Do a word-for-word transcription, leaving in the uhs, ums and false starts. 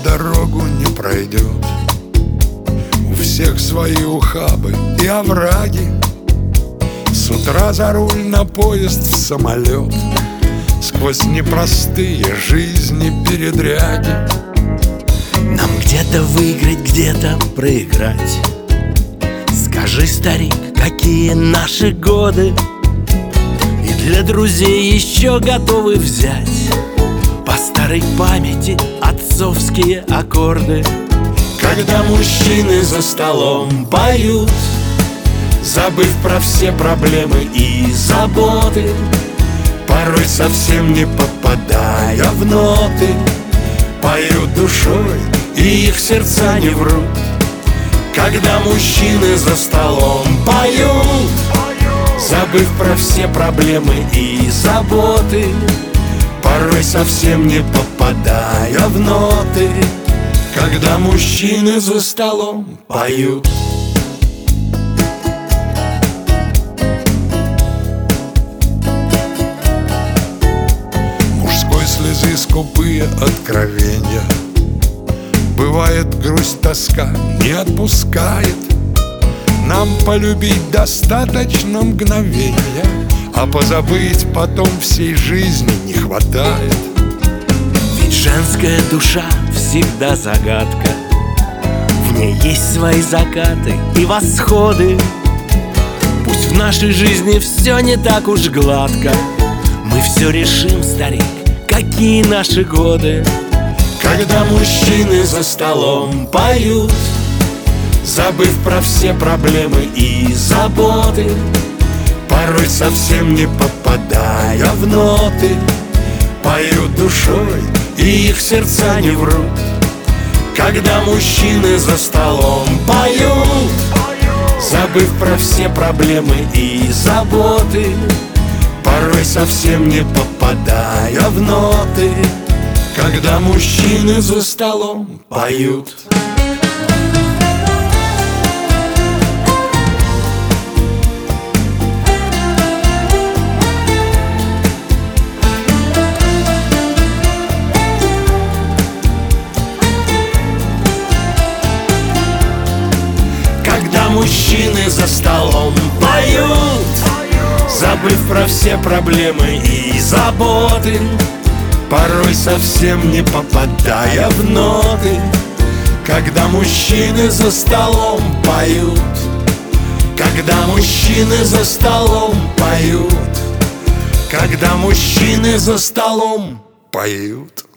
дорогу не пройдет. У всех свои ухабы и овраги. С утра за руль, на поезд, в самолет, сквозь непростые жизни передряги. Нам где-то выиграть, где-то проиграть. Скажи, старик, какие наши годы? И для друзей еще готовы взять по старой памяти отцовские аккорды. Когда мужчины за столом поют, забыв про все проблемы и заботы, порой совсем не попадая в ноты, поют душой, и их сердца не врут. Когда мужчины за столом поют, забыв про все проблемы и заботы, порой совсем не попадая в ноты. Когда мужчины за столом поют. Мужской слезы скупые откровенья. Бывает, грусть, тоска не отпускает. Нам полюбить достаточно мгновенья, а позабыть потом всей жизни не хватает. Ведь женская душа всегда загадка. В ней есть свои закаты и восходы. Пусть в нашей жизни все не так уж гладко, мы все решим, старик, какие наши годы. Когда мужчины за столом поют, забыв про все проблемы и заботы, порой совсем не попадая в ноты, поют душой, и их сердца не врут. Когда мужчины за столом поют, забыв про все проблемы и заботы, порой совсем не попадая в ноты. Когда мужчины за столом поют. Когда мужчины за столом поют, забыв про все проблемы и заботы, порой совсем не попадая в ноты. Когда мужчины за столом поют, когда мужчины за столом поют, когда мужчины за столом Поют.